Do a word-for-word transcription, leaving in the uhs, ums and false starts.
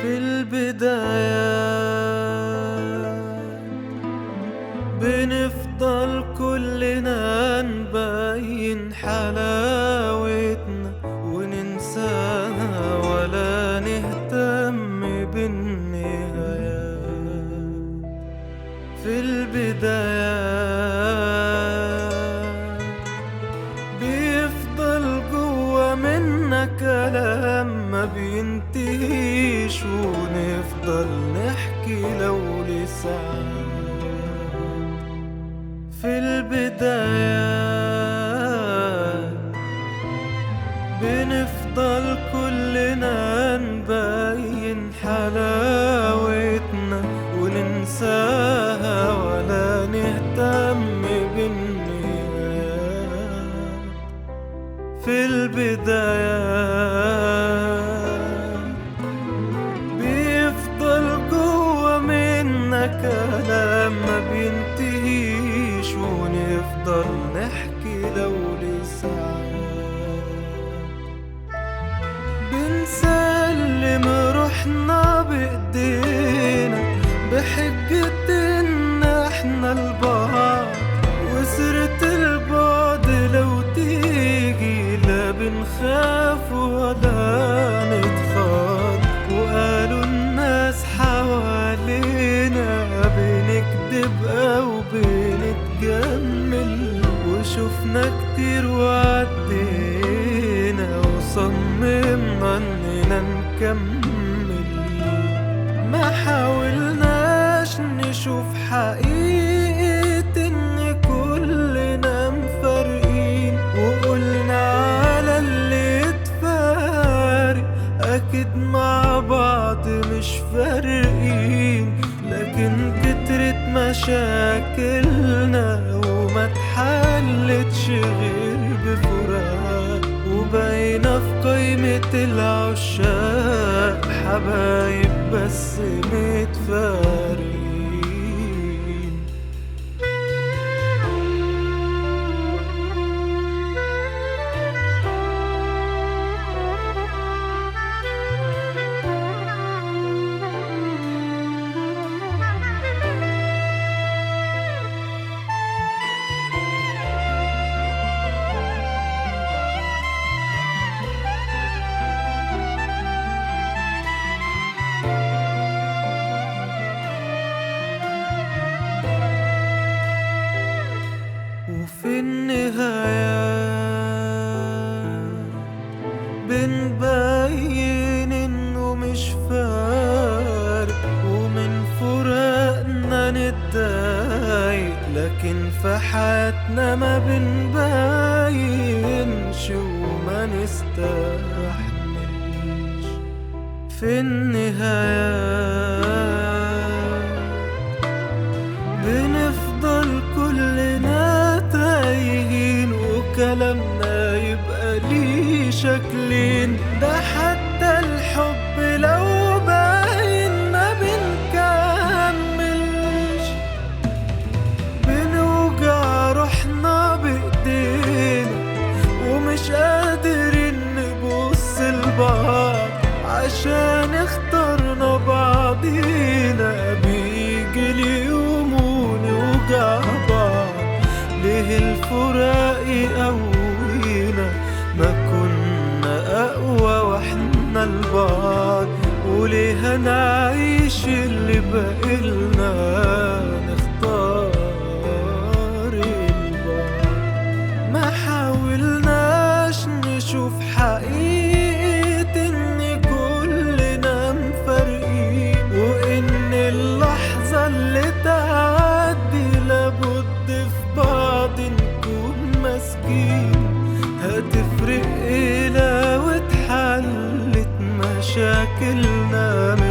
في البدايات بنفضل كلنا نبين حلاوتنا وننساها ولا نهتم بالنهايات. في البدايات بيفضل جوا منا كلام ما بينتهيش ونفضل نحكي لو لساعات. في البدايات بنفضل كلنا نبين حلاوتنا وننساها ولا نهتم بالنهايات. في البدايات بيفضل جوا منا كلام ما بينتهيش ونفضل نحكي لو لساعات. بنسلم روحنا بايدينا بحجة ان احنا لبعض، وسيرة البعد لو تيجي لا بنخاف ولا نتخاض. وقالوا الناس حوالينا بنكدب او بنتجمل، وشوفنا كتير وعدينا وصممنا اننا نكمل. ما حاولناش نشوف حقيقة ان كلنا مفارقين، وقلنا على اللي اتفارق اكيد مع بعض مش فارقين. لكن كترت مشاكلنا وما اتحلتش غير بفراق، وبقينا في قايمة العشاق حبايب بس متفارقين. وفي النهايات بنبين انه مش فارق، ومن فراقنا نتضايق، لكن في حياتنا ما بنبينش وما نستحملش. في النهايات بنفضل كلنا تايهين، وكلامنا يبقى ليه شكلين. ده حتى الحب لو باين ما بنكملش. بنوجع روحنا بايدينا ومش قادرين نبص لبعض، عشان اخترنا بعضينا. بيجي اليوم ونوجع بعض، ليه الفراق يقوينا؟ ما كنا أقوى واحنا لبعض، وليه هنعيش اللي بقيلنا نختار البعض؟ ما حاولناش نشوف حقيقة ان كلنا مفارقين، وان اللحظة اللي تعدي لابد في بعض نكون ماسكين. هتفرق ايه لو اتحلت مشاكلنا؟